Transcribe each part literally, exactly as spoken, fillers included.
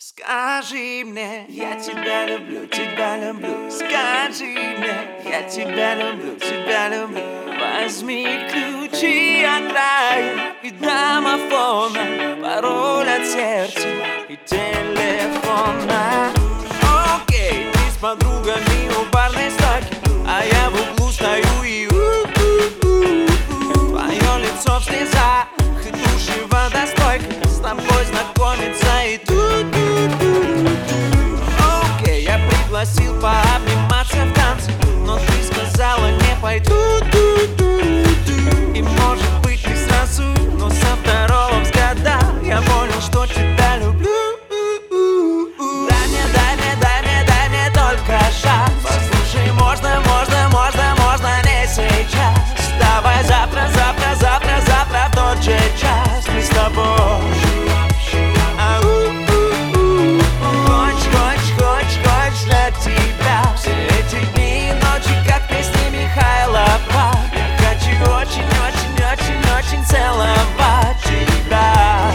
Скажи мне, я тебя люблю, тебя люблю. Скажи мне, я тебя люблю, тебя люблю. Возьми ключи от рая и домофона, пароль от сердца и телефона. Окей, ты с подругами у барной стойки, а я в углу стою и у-у-у-у. Твое лицо в слезах и души водостойка, с тобой знакомиться и ту-ту-ту-ту. Окей, я пригласил пообниматься в танце, но ты сказала не пойду. И может быть не сразу, но со второго взгляда я понял, что тебя люблю. Дай мне, дай мне, дай мне, дай мне только шанс. Послушай, можно, можно, можно, можно не сейчас. Давай завтра, завтра, завтра, завтра в тот же час мы с тобой. Хочешь, хочешь, хочешь, хочешь для тебя все эти дни и ночи, как песни Михайлова. Я хочу очень, очень, очень, очень целовать тебя.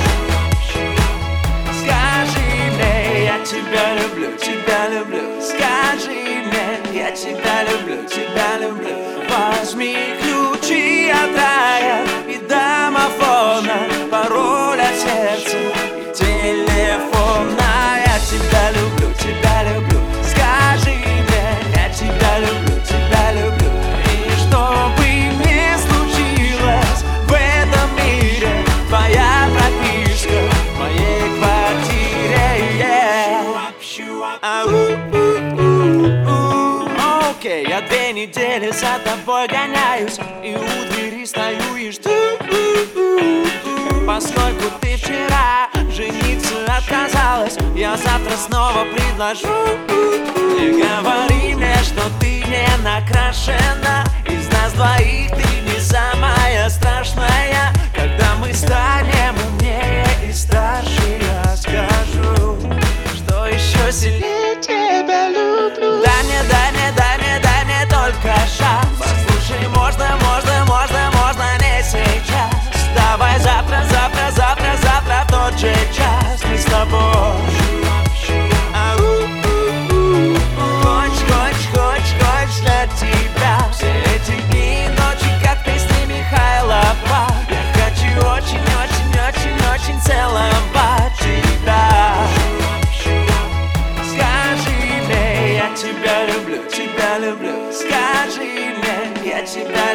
Скажи мне, я тебя люблю, тебя люблю. Скажи мне, я тебя люблю, тебя люблю. Возьми ключи от рая и домофона, пароль от сердца и телефона. Я тебя люблю, тебя люблю. Скажи мне, я тебя люблю, тебя люблю. И что бы ни случилось в этом мире, твоя прописка в моей квартире, yeah. Окей, я две недели за тобой гоняюсь и у двери стою и жду. Поскольку ты вчера жениться отказалась, я завтра снова предложу. Не говори мне, что ты не накрашена. Из нас двоих ты не самая страшная. Когда мы станем умнее и старше, я скажу, что еще сильнее тебя люблю. Дай мне, дай мне, дай мне, дай мне только шанс. Послушай, можно, можно, можно, можно не сейчас. Давай завтра, завтра, завтра, завтра в тот же час мы с тобой. Хочешь, хочешь, хочешь, хочешь для тебя все эти дни и ночи, как песни Михайлова. Я хочу очень, очень, очень, очень целовать тебя. Скажи мне, я тебя люблю, тебя люблю. Скажи мне, я тебя